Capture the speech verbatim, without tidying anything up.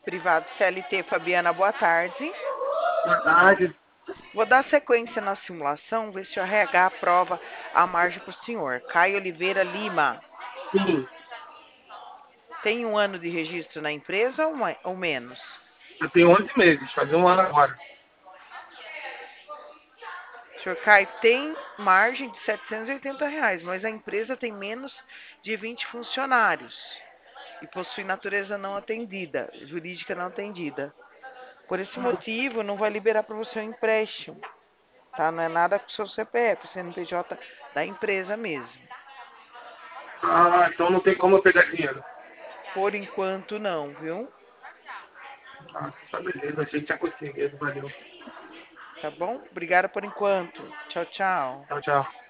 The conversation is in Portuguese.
Privado C L T, Fabiana, boa tarde. Boa tarde. Vou dar sequência na simulação, ver se o R H aprova a margem para o senhor. Caio Oliveira Lima. Sim, Tem um ano de registro na empresa ou, mais, ou menos? eu tenho onze meses, fazer um ano agora. Senhor Caio, tem margem de setecentos e oitenta reais, mas a empresa tem menos de vinte funcionários e possui natureza não atendida, jurídica não atendida. Por esse motivo, não vai liberar para você o empréstimo, tá? Não é nada com o seu C P F, C N P J da empresa mesmo. Ah, então não tem como eu pegar dinheiro. Por enquanto, não, viu? Ah, tá beleza, achei que tinha conseguido, valeu. Tá bom? Obrigada por enquanto. Tchau, tchau. Tchau, tchau.